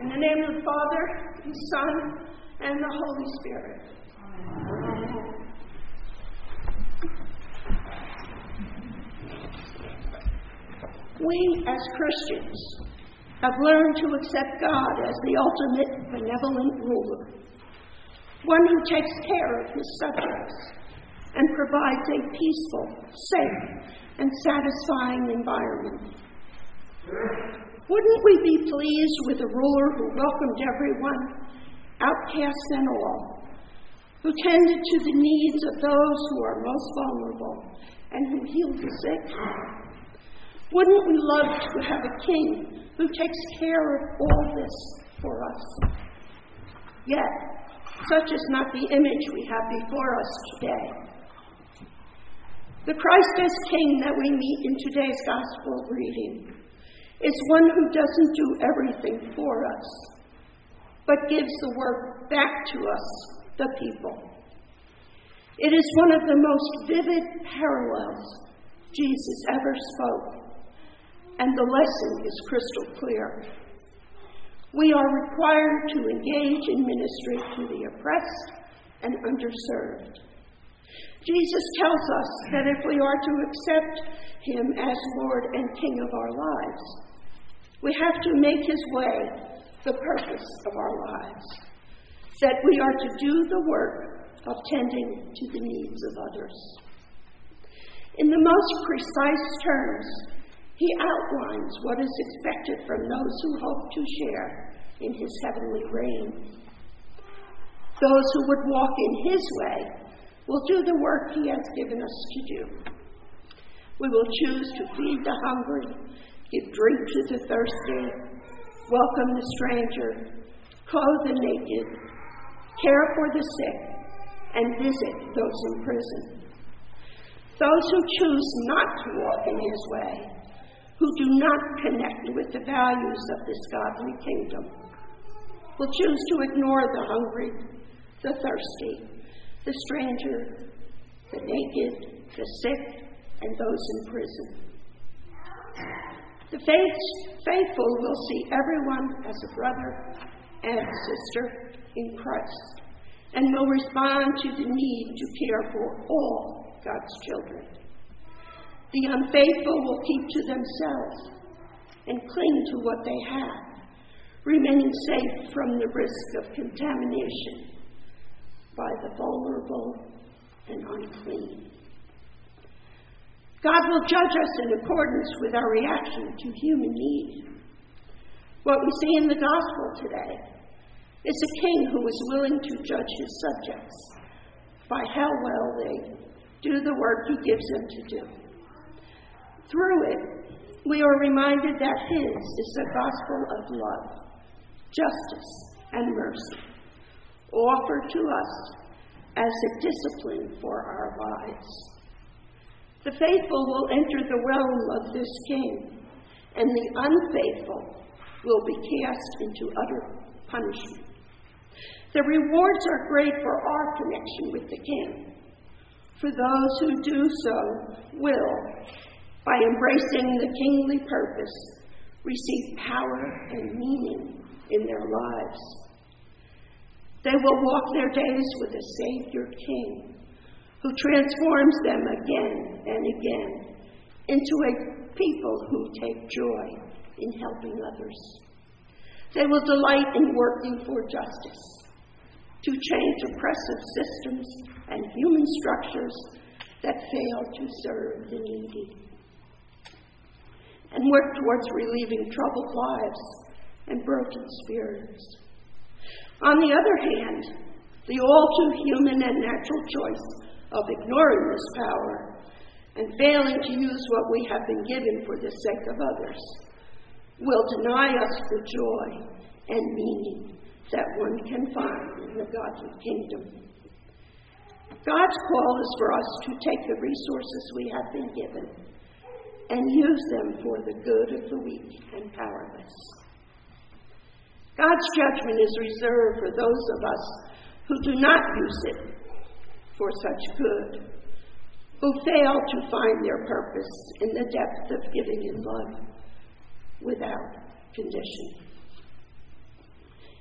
In the name of the Father, the Son, and the Holy Spirit. Amen. We, as Christians, have learned to accept God as the ultimate benevolent ruler, one who takes care of his subjects and provides a peaceful, safe, and satisfying environment. Wouldn't we be pleased with a ruler who welcomed everyone, outcasts and all, who tended to the needs of those who are most vulnerable and who healed the sick? Wouldn't we love to have a king who takes care of all this for us? Yet, such is not the image we have before us today. The Christ as King that we meet in today's gospel reading is one who doesn't do everything for us, but gives the work back to us, the people. It is one of the most vivid parallels Jesus ever spoke, and the lesson is crystal clear. We are required to engage in ministry to the oppressed and underserved. Jesus tells us that if we are to accept him as Lord and King of our lives, we have to make his way the purpose of our lives, that we are to do the work of tending to the needs of others. In the most precise terms, he outlines what is expected from those who hope to share in his heavenly reign. Those who would walk in his way will do the work he has given us to do. We will choose to feed the hungry, give drink to the thirsty, welcome the stranger, clothe the naked, care for the sick, and visit those in prison. Those who choose not to walk in his way, who do not connect with the values of this godly kingdom, will choose to ignore the hungry, the thirsty, the stranger, the naked, the sick, and those in prison. The faithful will see everyone as a brother and sister in Christ, and will respond to the need to care for all God's children. The unfaithful will keep to themselves and cling to what they have, remaining safe from the risk of contamination by the vulnerable and unclean. God will judge us in accordance with our reaction to human need. What we see in the gospel today is a king who is willing to judge his subjects by how well they do the work he gives them to do. Through it, we are reminded that his is a gospel of love, justice, and mercy, offered to us as a discipline for our lives. The faithful will enter the realm of this king, and the unfaithful will be cast into utter punishment. The rewards are great for our connection with the king. For those who do so will, by embracing the kingly purpose, receive power and meaning in their lives. They will walk their days with a Savior King who transforms them again and again into a people who take joy in helping others. They will delight in working for justice, to change oppressive systems and human structures that fail to serve the needy, and work towards relieving troubled lives and broken spirits. On the other hand, the all-too-human and natural choice of ignoring this power and failing to use what we have been given for the sake of others will deny us the joy and meaning that one can find in the godly kingdom. God's call is for us to take the resources we have been given and use them for the good of the weak and powerless. God's judgment is reserved for those of us who do not use it for such good, who fail to find their purpose in the depth of giving in love without condition.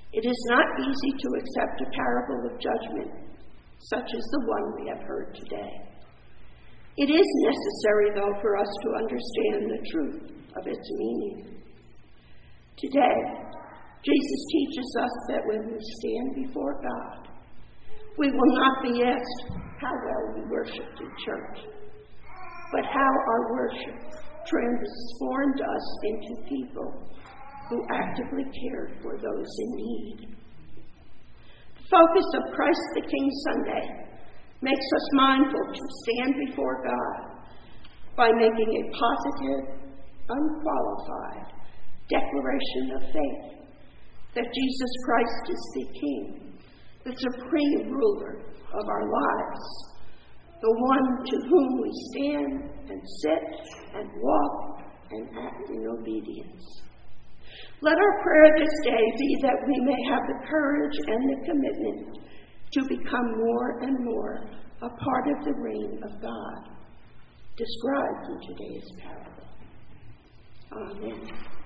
It is not easy to accept a parable of judgment, such as the one we have heard today. It is necessary, though, for us to understand the truth of its meaning. Today, Jesus teaches us that when we stand before God, we will not be asked how well we worshiped in church, but how our worship transformed us into people who actively cared for those in need. The focus of Christ the King Sunday makes us mindful to stand before God by making a positive, unqualified declaration of faith that Jesus Christ is the King, the supreme ruler of our lives, the one to whom we stand and sit and walk and act in obedience. Let our prayer this day be that we may have the courage and the commitment to become more and more a part of the reign of God described in today's parable. Amen.